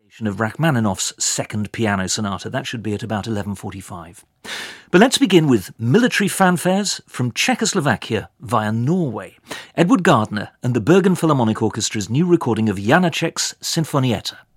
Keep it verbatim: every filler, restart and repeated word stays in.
of Rachmaninoff's Second Piano Sonata. That should be at about eleven forty-five. But let's begin with military fanfares from Czechoslovakia via Norway. Edward Gardner and the Bergen Philharmonic Orchestra's new recording of Janacek's Sinfonietta.